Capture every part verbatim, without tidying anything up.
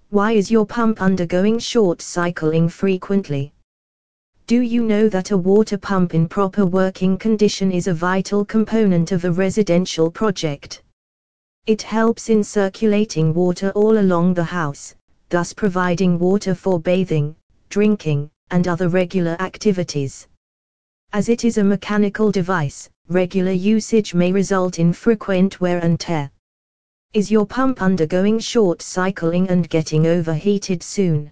Why is your pump undergoing short cycling frequently? Do you know that a water pump in proper working condition is a vital component of a residential project? It helps in circulating water all along the house, thus providing water for bathing, drinking, and other regular activities. As it is a mechanical device, regular usage may result in frequent wear and tear. Is your pump undergoing short cycling and getting overheated soon?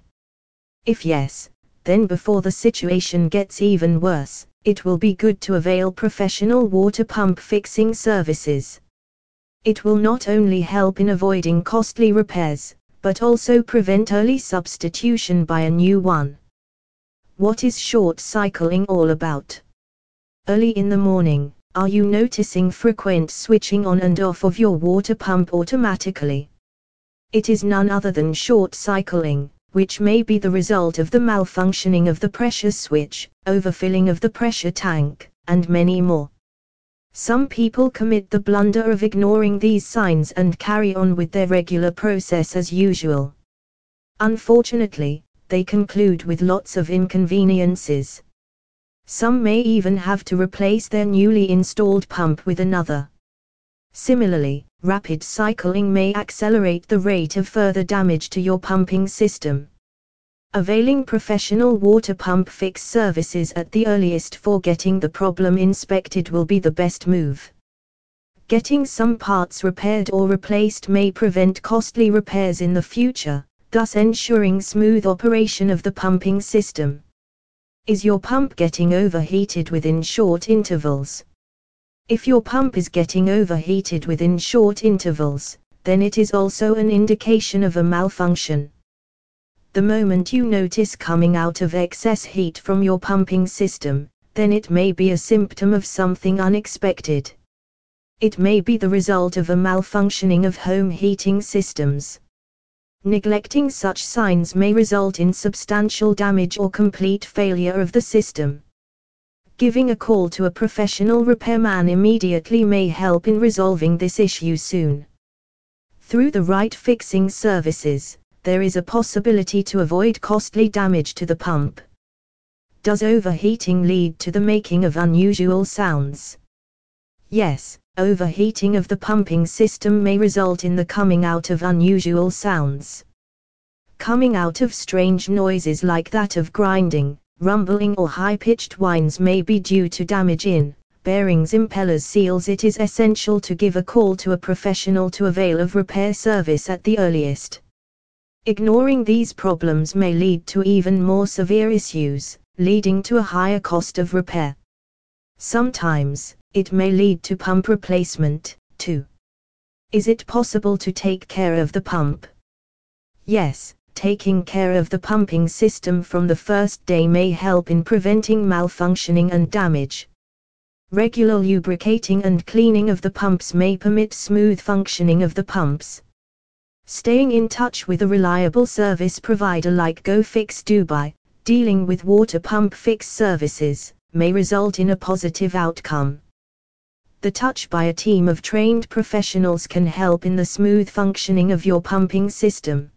If yes, then before the situation gets even worse, it will be good to avail professional water pump fixing services. It will not only help in avoiding costly repairs, but also prevent early substitution by a new one. What is short cycling all about? Early in the morning, are you noticing frequent switching on and off of your water pump automatically? It is none other than short cycling, which may be the result of the malfunctioning of the pressure switch, overfilling of the pressure tank, and many more. Some people commit the blunder of ignoring these signs and carry on with their regular process as usual. Unfortunately, they conclude with lots of inconveniences. Some may even have to replace their newly installed pump with another. Similarly, rapid cycling may accelerate the rate of further damage to your pumping system. Availing professional water pump fix services at the earliest for getting the problem inspected will be the best move. Getting some parts repaired or replaced may prevent costly repairs in the future, thus ensuring smooth operation of the pumping system. Is your pump getting overheated within short intervals? If your pump is getting overheated within short intervals, then it is also an indication of a malfunction. The moment you notice coming out of excess heat from your pumping system, then it may be a symptom of something unexpected. It may be the result of a malfunctioning of home heating systems. Neglecting such signs may result in substantial damage or complete failure of the system. Giving a call to a professional repairman immediately may help in resolving this issue soon. Through the right fixing services, there is a possibility to avoid costly damage to the pump. Does overheating lead to the making of unusual sounds? Yes, overheating of the pumping system may result in the coming out of unusual sounds. Coming out of strange noises like that of grinding, rumbling or high-pitched whines may be due to damage in bearings, impellers, seals. It is essential to give a call to a professional to avail of repair service at the earliest. Ignoring these problems may lead to even more severe issues, leading to a higher cost of repair. Sometimes, it may lead to pump replacement, too. Is it possible to take care of the pump? Yes, taking care of the pumping system from the first day may help in preventing malfunctioning and damage. Regular lubricating and cleaning of the pumps may permit smooth functioning of the pumps. Staying in touch with a reliable service provider like Go Fix Dubai, dealing with water pump fix services, may result in a positive outcome. The touch by a team of trained professionals can help in the smooth functioning of your pumping system.